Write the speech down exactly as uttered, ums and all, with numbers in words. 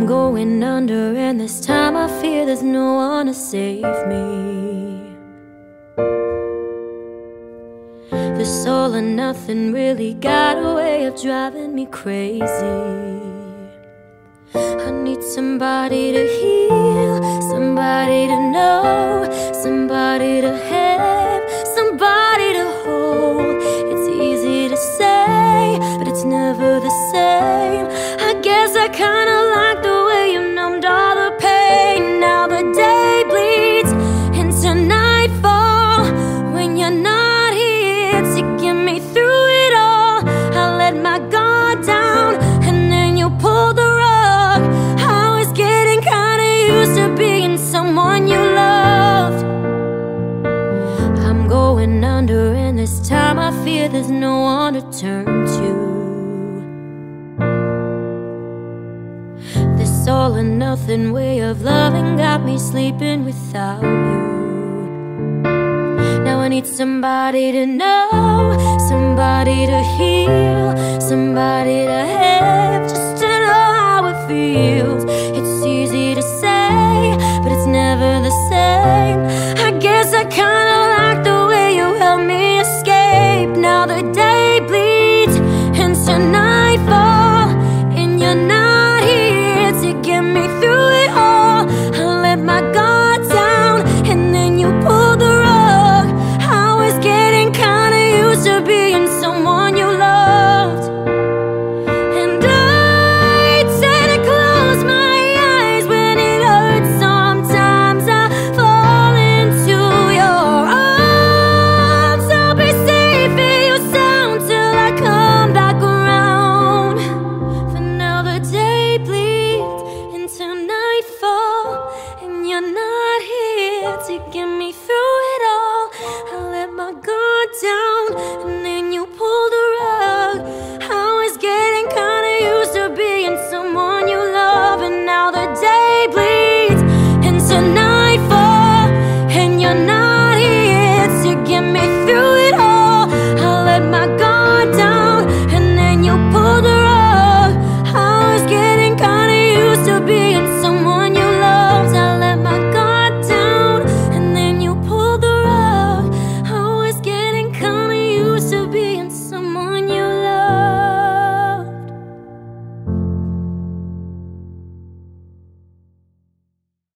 going under, and this time I fear there's no one to save me. This all or nothing really got a way of driving me crazy. I need somebody to heal, somebody to know, somebody to have, somebody to hold. It's easy to say, but it's never the same. I guess I kinda like the way you numbed all the pain. Now the day bleeds into nightfall when you're not here to get me through it all. I let my guard down and then you pulled the rug. I was getting kinda used to being someone you loved. I'm going under, and this time I fear there's no one to turn to. This all or nothing way of loving got me sleeping without you. Now I need somebody to know, somebody to heal, somebody to have, just to know how it feels. It's easy to say, but it's never the same. I guess I kinda